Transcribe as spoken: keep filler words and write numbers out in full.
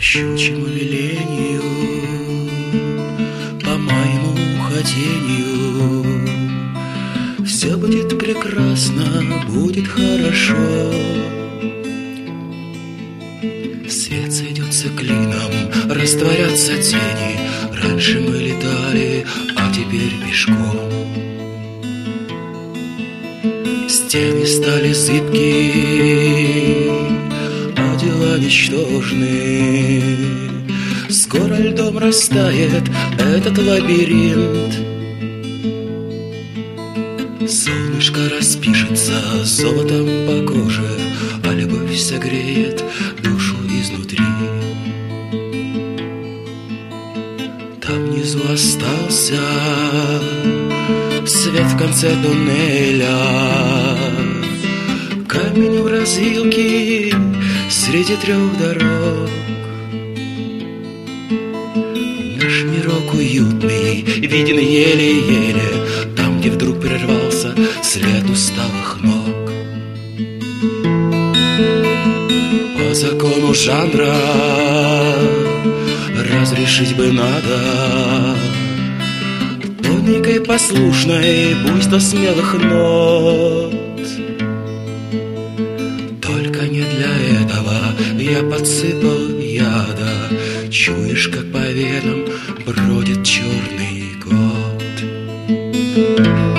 щучьему велению, по моему хотению. Все будет прекрасно, будет хорошо. Свет сойдется клином, растворятся тени. Раньше мы летали, а теперь пешком. Стены стали зыбки, а дела ничтожны. Скоро льдом растает этот лабиринт. Солнышко распишется золотом по коже, а любовь согреет душу изнутри. Там внизу остался свет в конце туннеля, камень в развилке среди трех дорог. Наш мирок уютный виден еле-еле, там, где вдруг прервался след усталых ног. По закону жанра разрешить бы надо тоненькой, послушной, буйство смелых нот. Только не для этого я подсыпал яда. Чуешь, как по венам бродит черный год.